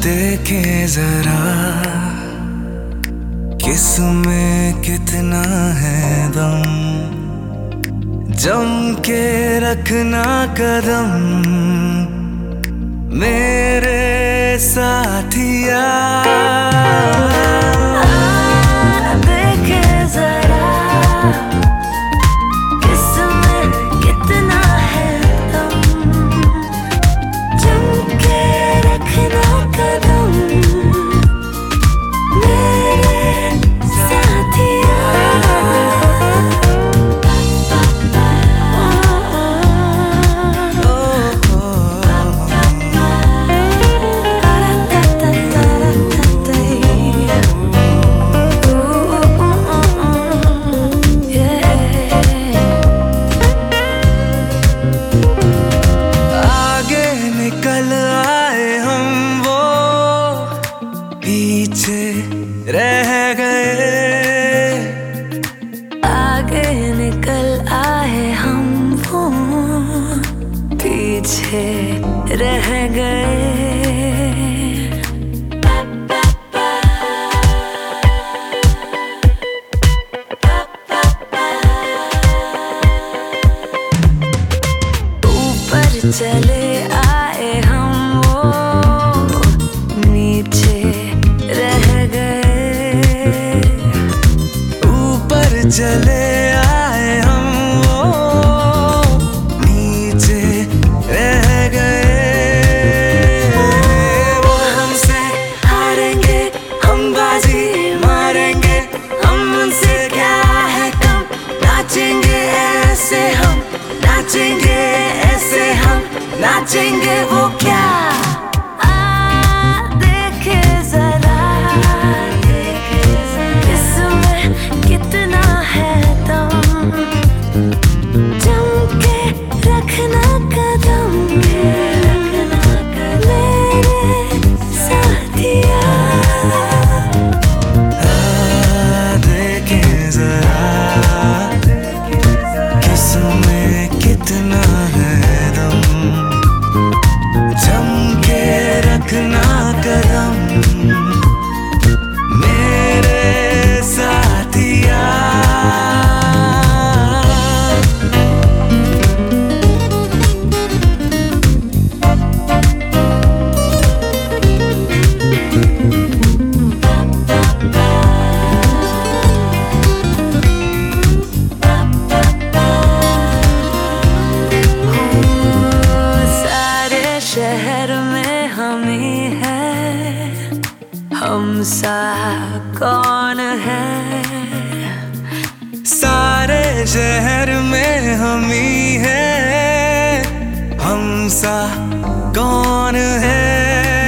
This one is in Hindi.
देखे जरा किसमें कितना है दम, जम के रखना कदम मेरे साथिया। पीछे रह गए, आगे निकल आए हम वो पीछे रह गए। ऊपर चले आए हम वो नीचे रह गए। ऊपर चले आए हम वो नीचे रह गए। वो हमसे हारेंगे, हम बाजी मारेंगे, हम उनसे क्या है कम। नाचेंगे ऐसे हम, नाचेंगे ऐसे हम, नाचेंगे वो क्या। शहर में हम ही है, हम सा कौन है। सारे शहर में हम ही है, हम सा कौन है।